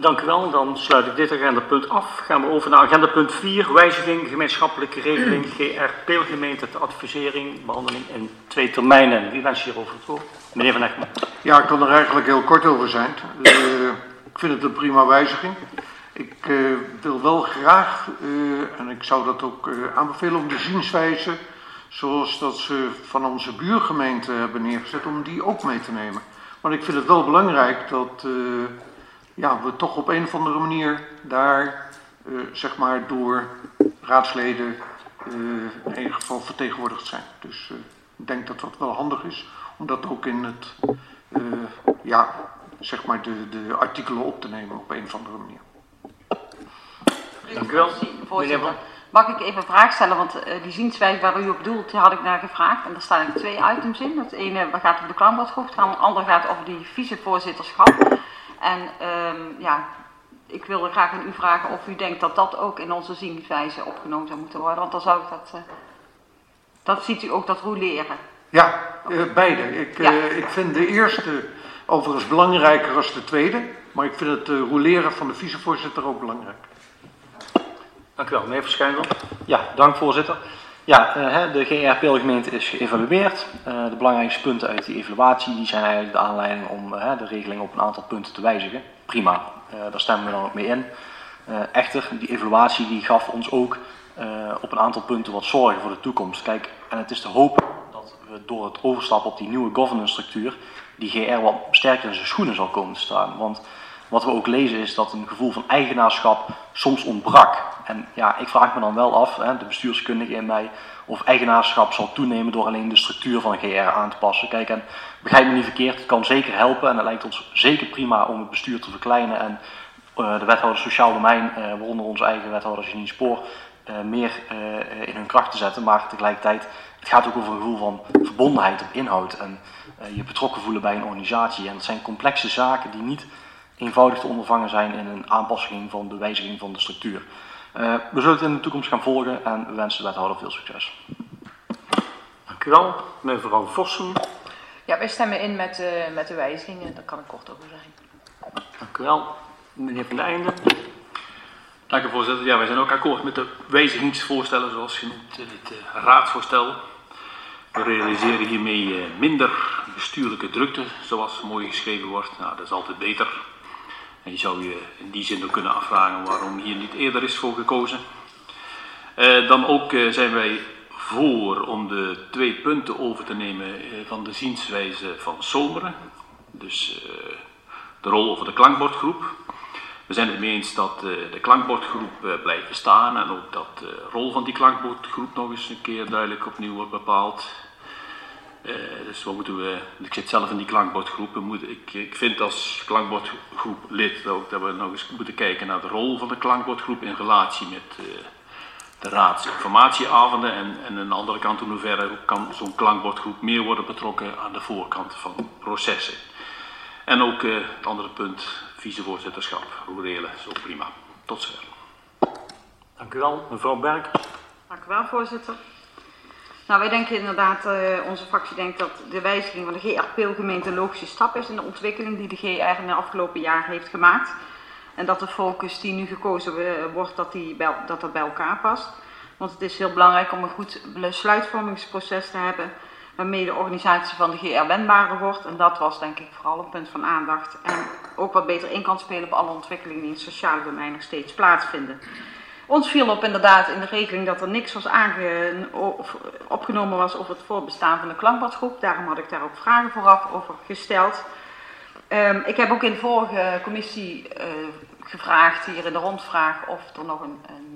Dank u wel. Dan sluit ik dit agendapunt af. Gaan we over naar agendapunt 4, wijziging gemeenschappelijke regeling GR Peelgemeente ter advisering, behandeling in 2 termijnen. Wie wens hierover het woord? Meneer Van Egmond. Ja, ik kan er eigenlijk heel kort over zijn. Ik vind het een prima wijziging. Ik wil wel graag, en ik zou dat ook aanbevelen, om de zienswijze, zoals dat ze van onze buurgemeente hebben neergezet, om die ook mee te nemen. Want ik vind het wel belangrijk dat we toch op een of andere manier daar, zeg maar, door raadsleden in ieder geval vertegenwoordigd zijn. Dus ik denk dat dat wel handig is, om dat ook in het, zeg maar de artikelen op te nemen op een of andere manier. Dank u wel. Voorzitter, mag ik even een vraag stellen, want die zienswijze waar u op doelt, had ik naar gevraagd. En daar staan eigenlijk 2 items in. Het ene gaat over de klankbordgroep, het andere gaat over die vicevoorzitterschap. En ik wilde graag aan u vragen of u denkt dat dat ook in onze zienswijze opgenomen zou moeten worden. Want dan zou ik dat ziet u ook, dat roleren. Ja, beide. Ik vind de eerste overigens belangrijker dan de tweede, maar ik vind het roleren van de vicevoorzitter ook belangrijk. Dank u wel. Meneer Verschijndel. Ja, dank voorzitter. Ja, de GR Peelgemeente is geëvalueerd. De belangrijkste punten uit die evaluatie die zijn eigenlijk de aanleiding om de regeling op een aantal punten te wijzigen. Prima, daar stemmen we dan ook mee in. Echter, die evaluatie die gaf ons ook op een aantal punten wat zorgen voor de toekomst. Kijk, en het is te hopen dat we door het overstappen op die nieuwe governance structuur die GR wat sterker in zijn schoenen zal komen te staan. Want wat we ook lezen is dat een gevoel van eigenaarschap soms ontbrak. En ja, ik vraag me dan wel af, de bestuurskundige in mij, of eigenaarschap zal toenemen door alleen de structuur van een GR aan te passen. Kijk, en begrijp me niet verkeerd, het kan zeker helpen en het lijkt ons zeker prima om het bestuur te verkleinen en de wethouder sociaal domein, waaronder onze eigen wethouder Janine Spoor, meer in hun kracht te zetten. Maar tegelijkertijd, het gaat ook over een gevoel van verbondenheid op inhoud en je betrokken voelen bij een organisatie. En het zijn complexe zaken die niet eenvoudig te ondervangen zijn in een aanpassing van de wijziging van de structuur. We zullen het in de toekomst gaan volgen en we wensen de wethouder veel succes. Dank u wel. Mevrouw Vossen. Ja, wij stemmen in met de wijzigingen, daar kan ik kort over zijn. Dank u wel. Meneer Van der Einde. Dank u voorzitter. Ja, wij zijn ook akkoord met de wijzigingsvoorstellen zoals genoemd in het raadsvoorstel. We realiseren hiermee minder bestuurlijke drukte, zoals mooi geschreven wordt. Nou, dat is altijd beter. En je zou je in die zin ook kunnen afvragen waarom hier niet eerder is voor gekozen. Dan ook zijn wij voor om de 2 punten over te nemen van de zienswijze van Zomeren. Dus de rol over de klankbordgroep. We zijn het mee eens dat de klankbordgroep blijft bestaan en ook dat de rol van die klankbordgroep nog eens een keer duidelijk opnieuw wordt bepaald. Dus wat moeten we, ik zit zelf in die klankbordgroep, ik vind als klankbordgroep lid ook dat we nog eens moeten kijken naar de rol van de klankbordgroep in relatie met de raadsinformatieavonden en aan de andere kant in hoeverre kan zo'n klankbordgroep meer worden betrokken aan de voorkant van processen. En ook het andere punt, vicevoorzitterschap, roleren, zo prima. Tot zover. Dank u wel. Mevrouw Berk. Dank u wel, voorzitter. Nou, wij denken inderdaad, onze fractie denkt dat de wijziging van de GR Peelgemeente een logische stap is in de ontwikkeling die de GR in de afgelopen jaar heeft gemaakt. En dat de focus die nu gekozen wordt, dat bij elkaar past. Want het is heel belangrijk om een goed besluitvormingsproces te hebben, waarmee de organisatie van de GR wendbaarder wordt. En dat was denk ik vooral een punt van aandacht. En ook wat beter in kan spelen op alle ontwikkelingen die in het sociale domein nog steeds plaatsvinden. Ons viel op inderdaad in de regeling dat er niks was opgenomen was over het voorbestaan van de klankbordgroep. Daarom had ik daar ook vragen vooraf over gesteld. Ik heb ook in de vorige commissie gevraagd, hier in de rondvraag, of er nog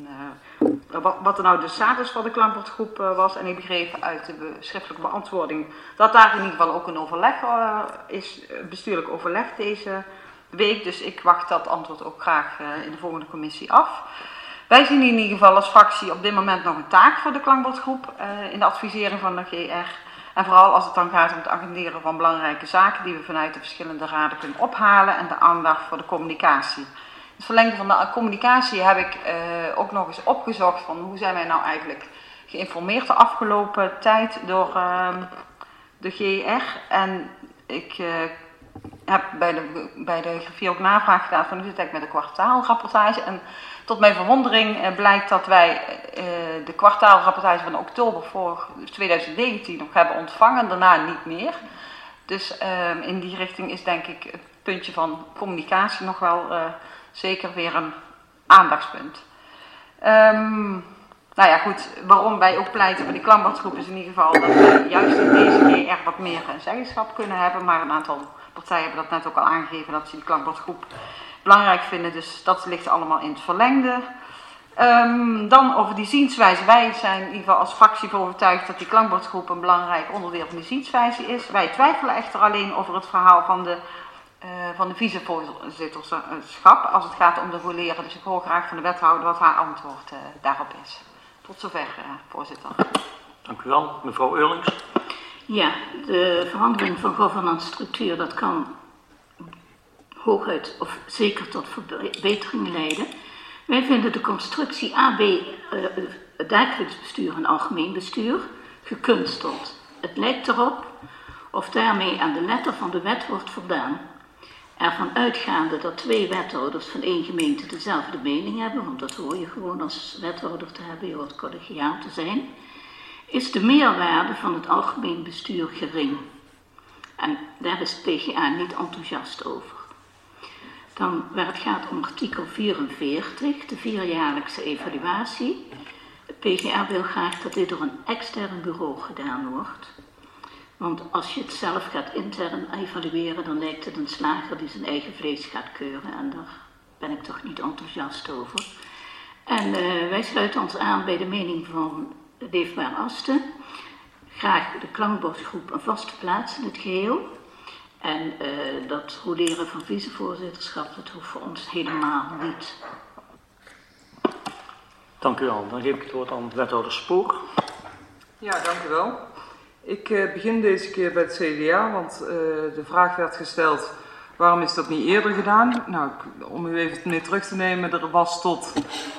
wat er nou de status van de klankbordgroep was. En ik begreep uit de schriftelijke beantwoording dat daar in ieder geval ook een overleg is, bestuurlijk overleg deze week. Dus ik wacht dat antwoord ook graag in de volgende commissie af. Wij zien in ieder geval als fractie op dit moment nog een taak voor de klankbordgroep in de advisering van de GR. En vooral als het dan gaat om het agenderen van belangrijke zaken die we vanuit de verschillende raden kunnen ophalen en de aandacht voor de communicatie. In het verlengde van de communicatie heb ik ook nog eens opgezocht van hoe zijn wij nou eigenlijk geïnformeerd de afgelopen tijd door de GR. En ik heb bij de griffier ook navraag gedaan van hoe zit het eigenlijk met de kwartaalrapportage. En tot mijn verwondering blijkt dat wij de kwartaalrapportage van oktober voor 2019 nog hebben ontvangen, daarna niet meer. Dus in die richting is denk ik het puntje van communicatie nog wel zeker weer een aandachtspunt. Nou ja goed, waarom wij ook pleiten voor die klankbordgroep is in ieder geval dat wij juist in deze GR wat meer zeggenschap kunnen hebben. Maar een aantal partijen hebben dat net ook al aangegeven dat ze die klankbordgroep belangrijk vinden. Dus dat ligt allemaal in het verlengde. Dan over die zienswijze. Wij zijn in ieder geval als fractie voor overtuigd dat die klankbordgroep een belangrijk onderdeel van die zienswijze is. Wij twijfelen echter alleen over het verhaal van de vicevoorzitterschap als het gaat om de roleren. Dus ik hoor graag van de wethouder wat haar antwoord daarop is. Tot zover, voorzitter. Dank u wel. Mevrouw Eurlings. Ja, de verandering van governance structuur, dat kan hooguit of zeker tot verbeteringen leiden. Wij vinden de constructie AB, dagelijks bestuur en algemeen bestuur, gekunsteld. Het lijkt erop of daarmee aan de letter van de wet wordt voldaan. Ervan uitgaande dat 2 wethouders van 1 gemeente dezelfde mening hebben, want dat hoor je gewoon als wethouder te hebben, je hoort collegiaal te zijn, is de meerwaarde van het algemeen bestuur gering. En daar is de PGA niet enthousiast over. Dan waar het gaat om artikel 44, de 4-jaarlijkse evaluatie. De PGA wil graag dat dit door een extern bureau gedaan wordt. Want als je het zelf gaat intern evalueren, dan lijkt het een slager die zijn eigen vlees gaat keuren. En daar ben ik toch niet enthousiast over. En wij sluiten ons aan bij de mening van Leefbaar Asten. Graag de klankbordgroep een vaste plaats in het geheel. En dat roleren van vicevoorzitterschap, dat hoeft voor ons helemaal niet. Dank u wel. Dan geef ik het woord aan wethouder Spoor. Ja, dank u wel. Ik begin deze keer bij het CDA, want de vraag werd gesteld, waarom is dat niet eerder gedaan? Nou, om u even mee terug te nemen, er was tot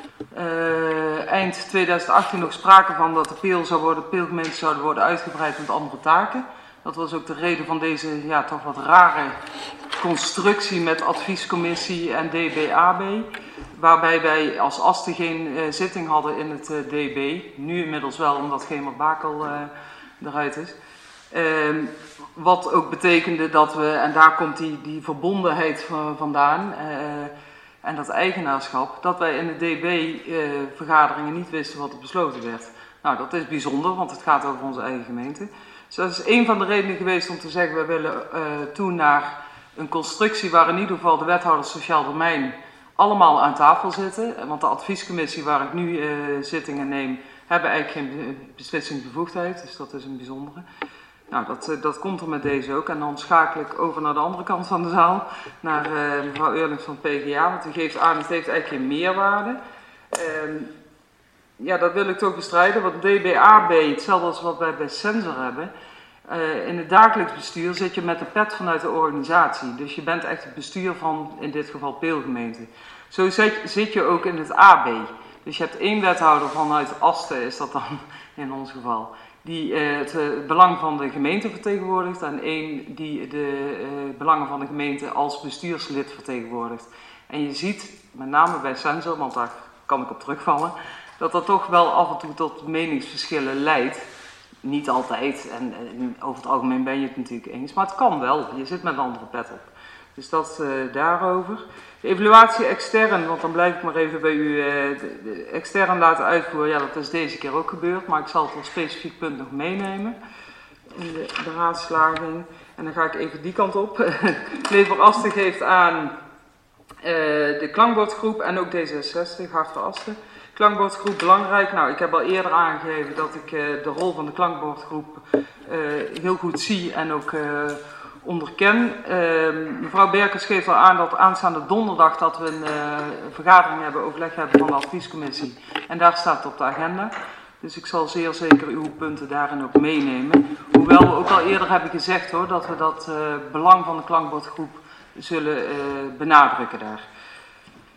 eind 2018 nog sprake van dat de peelgemeenten zouden worden uitgebreid met andere taken. Dat was ook de reden van deze ja, toch wat rare constructie met adviescommissie en DBAB. Waarbij wij als Asten geen zitting hadden in het DB. Nu inmiddels wel, omdat Gemer Bakel eruit is. Wat ook betekende dat we, en daar komt die verbondenheid vandaan en dat eigenaarschap, dat wij in de DB-vergaderingen niet wisten wat er besloten werd. Nou, dat is bijzonder, want het gaat over onze eigen gemeente. Dus dat is een van de redenen geweest om te zeggen, wij willen toe naar een constructie waar in ieder geval de wethouders sociaal domein allemaal aan tafel zitten. Want de adviescommissie waar ik nu zittingen neem, hebben eigenlijk geen beslissingsbevoegdheid, dus dat is een bijzondere. Nou, dat komt er met deze ook. En dan schakel ik over naar de andere kant van de zaal, naar mevrouw Eurlings van het PGA, want die geeft aan, het heeft eigenlijk geen meerwaarde. Ja, dat wil ik toch bestrijden, want DBAB, hetzelfde als wat wij bij Sensor hebben, in het dagelijks bestuur zit je met de pet vanuit de organisatie. Dus je bent echt het bestuur van, in dit geval, peelgemeente. Zo zit je ook in het AB. Dus je hebt 1 wethouder vanuit Asten, is dat dan in ons geval, die het belang van de gemeente vertegenwoordigt en 1 die de belangen van de gemeente als bestuurslid vertegenwoordigt. En je ziet, met name bij Sensor, want daar kan ik op terugvallen, dat dat toch wel af en toe tot meningsverschillen leidt. Niet altijd, en over het algemeen ben je het natuurlijk eens, maar het kan wel. Je zit met een andere pet op. Dus dat daarover. De evaluatie extern, want dan blijf ik maar even bij u de extern laten uitvoeren. Ja, dat is deze keer ook gebeurd, maar ik zal het als specifiek punt nog meenemen in de beraadslaging. En dan ga ik even die kant op. Leefbaar Asten geeft aan de klankbordgroep en ook D66, Harten Asten. Klankbordgroep belangrijk. Nou, ik heb al eerder aangegeven dat ik de rol van de klankbordgroep heel goed zie en ook onderken. Mevrouw Berkers geeft al aan dat aanstaande donderdag dat we een vergadering hebben, overleg hebben van de adviescommissie. En daar staat het op de agenda. Dus ik zal zeer zeker uw punten daarin ook meenemen. Hoewel we ook al eerder hebben gezegd hoor, dat we dat belang van de klankbordgroep zullen benadrukken daar.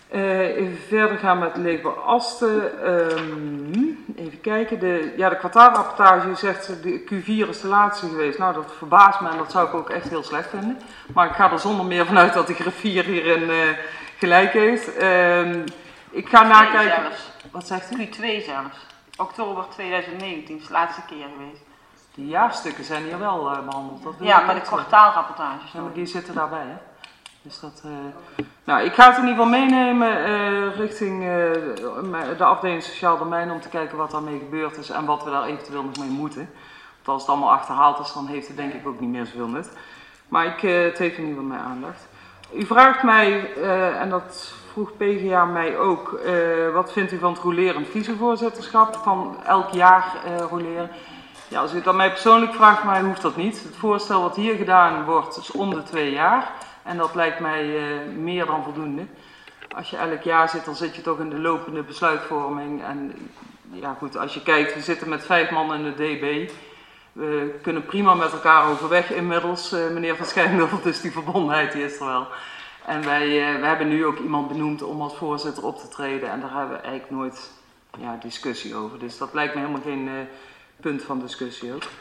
Even verder gaan met Leber Asten. Even kijken. De kwartaalrapportage zegt de Q4 is de laatste geweest. Nou, dat verbaast me en dat zou ik ook echt heel slecht vinden. Maar ik ga er zonder meer vanuit dat de griffier hierin gelijk heeft. Ik ga nakijken. Wat zegt u? Q2 zelfs. Oktober 2019 is de laatste keer geweest. De jaarstukken zijn hier wel behandeld. Dat Ja, maar de kwartaalrapportages. Ja, maar die zitten daarbij, hè? Dus dat, nou, ik ga het in ieder geval meenemen richting de afdeling Sociaal Domein om te kijken wat daarmee gebeurd is en wat we daar eventueel nog mee moeten. Want als het allemaal achterhaald is, dan heeft het denk ik ook niet meer zoveel nut. Maar het heeft in ieder geval mijn aandacht. U vraagt mij, en dat vroeg PGA mij ook, wat vindt u van het rolerend vicevoorzitterschap, van elk jaar roleren? Ja, als u het aan mij persoonlijk vraagt, mij hoeft dat niet. Het voorstel wat hier gedaan wordt is om de 2 jaar. En dat lijkt mij meer dan voldoende. Als je elk jaar zit, dan zit je toch in de lopende besluitvorming. En ja goed, als je kijkt, we zitten met 5 man in de DB. We kunnen prima met elkaar overweg inmiddels, meneer Van Schijndel. Dus die verbondenheid die is er wel. En wij hebben nu ook iemand benoemd om als voorzitter op te treden. En daar hebben we eigenlijk nooit discussie over. Dus dat lijkt me helemaal geen punt van discussie ook.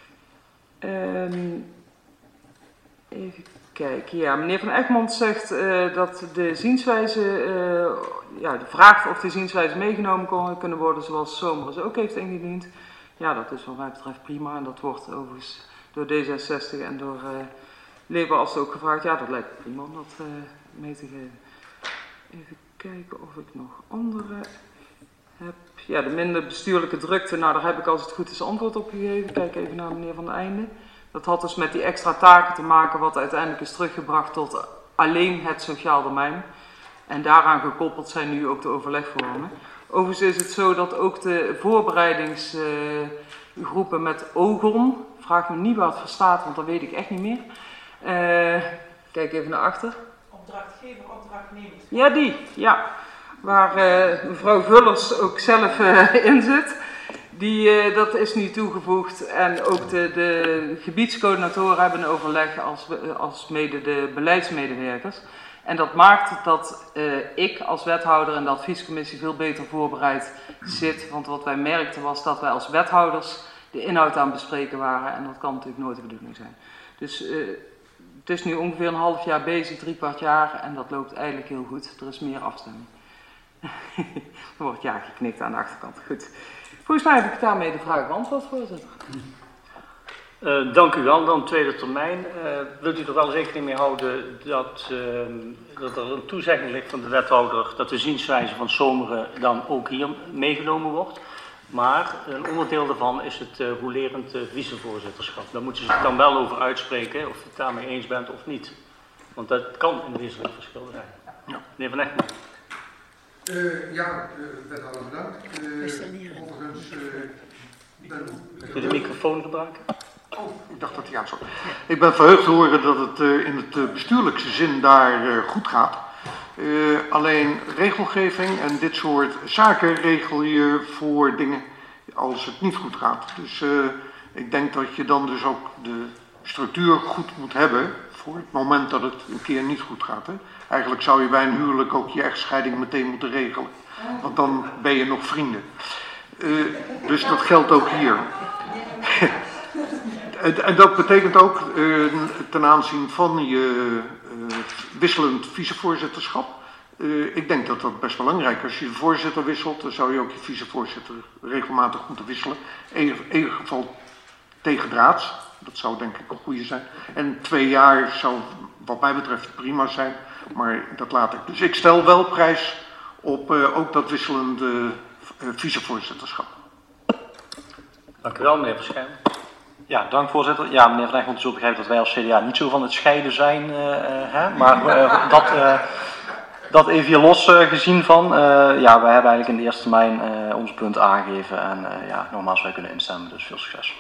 Even kijken, ja, meneer Van Egmond zegt dat de zienswijze, vraagt of de zienswijze meegenomen kunnen worden zoals Zomers ook heeft ingediend. Ja, dat is wat mij betreft prima en dat wordt overigens door D66 en door Leber Asten ook gevraagd. Ja, dat lijkt me prima om dat mee te geven. Even kijken of ik nog andere heb. Ja, de minder bestuurlijke drukte, nou daar heb ik als het goed is antwoord op gegeven. Kijk even naar meneer Van den Einde. Dat had dus met die extra taken te maken wat uiteindelijk is teruggebracht tot alleen het sociaal domein. En daaraan gekoppeld zijn nu ook de overlegvormen. Overigens is het zo dat ook de voorbereidingsgroepen met OGON, vraag me niet wat het voor staat, want dat weet ik echt niet meer. Kijk even naar achter. Opdrachtgever, opdrachtnemers. Ja, die, ja. Waar mevrouw Vullers ook zelf in zit. Dat is nu toegevoegd en ook de gebiedscoördinatoren hebben een overleg als mede de beleidsmedewerkers. En dat maakt dat ik als wethouder en de adviescommissie veel beter voorbereid zit. Want wat wij merkten was dat wij als wethouders de inhoud aan het bespreken waren en dat kan natuurlijk nooit de bedoeling zijn. Dus het is nu ongeveer een half jaar bezig, 3/4 jaar en dat loopt eigenlijk heel goed. Er is meer afstemming. Er wordt ja geknikt aan de achterkant. Goed. Volgens mij heb ik daarmee de vraag beantwoord, voorzitter. Dank u wel. Dan tweede termijn. Wilt u er wel rekening mee houden dat er een toezegging ligt van de wethouder dat de zienswijze van Zomeren dan ook hier meegenomen wordt? Maar een onderdeel daarvan is het rolerend vicevoorzitterschap. Daar moeten ze zich dan wel over uitspreken of je het daarmee eens bent of niet. Want dat kan een wezenlijk verschil zijn. Ja. Meneer Van Egmond. Wethouder bedankt. Overigens, Kunt u de microfoon gebruiken? Oh, ik dacht dat hij aan zat. Ik ben verheugd te horen dat het in het bestuurlijkse zin daar goed gaat. Alleen regelgeving en dit soort zaken regel je voor dingen als het niet goed gaat. Dus ik denk dat je dan dus ook de structuur goed moet hebben voor het moment dat het een keer niet goed gaat. Hè? Eigenlijk zou je bij een huwelijk ook je echtscheiding meteen moeten regelen. Want dan ben je nog vrienden. Dus dat geldt ook hier. En dat betekent ook ten aanzien van je wisselend vicevoorzitterschap. Ik denk dat dat best belangrijk is. Als je de voorzitter wisselt, dan zou je ook je vicevoorzitter regelmatig moeten wisselen. In ieder geval tegendraads. Dat zou denk ik een goede zijn. En 2 jaar zou wat mij betreft prima zijn. Maar dat laat ik. Dus ik stel wel prijs op ook dat wisselende vicevoorzitterschap. Dank u wel, meneer Verschijn. Ja, dank voorzitter. Ja, meneer Van Egmond zult begrijpen dat wij als CDA niet zo van het scheiden zijn. Maar dat even hier los gezien van. Wij hebben eigenlijk in de eerste termijn onze punten aangegeven. En nogmaals, wij kunnen instemmen, dus veel succes.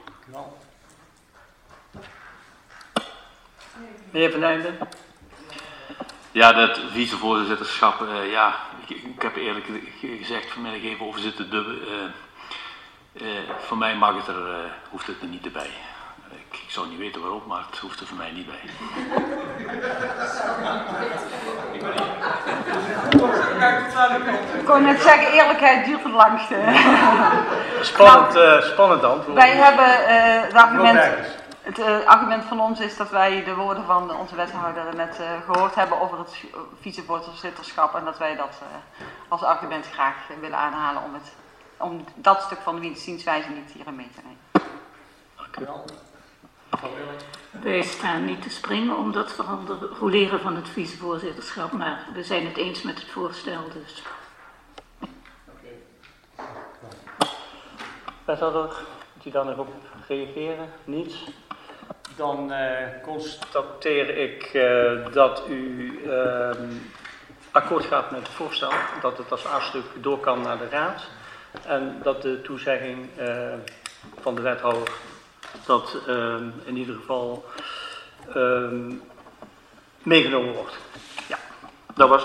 Meneer Van Einde. Ja, dat vicevoorzitterschap, ik heb eerlijk gezegd vanmiddag even over zitten dubben. Voor mij mag het hoeft het er niet bij. Ik zou niet weten waarom, maar het hoeft er voor mij niet bij. Ik kon net zeggen, eerlijkheid duurt het langst. Spannend antwoord. Wij hebben het argument van ons is dat wij de woorden van onze wethouder net gehoord hebben over het vicevoorzitterschap en dat wij dat als argument graag willen aanhalen om dat stuk van de zienswijze niet hierin mee te nemen. Dank u wel. Wij staan niet te springen om dat roleren van het vicevoorzitterschap, maar we zijn het eens met het voorstel. Dus. Wethouder, moet u daar nog op reageren? Niets? Dan constateer ik dat u akkoord gaat met het voorstel, dat het als A-stuk door kan naar de raad en dat de toezegging van de wethouder dat in ieder geval meegenomen wordt. Ja, dat was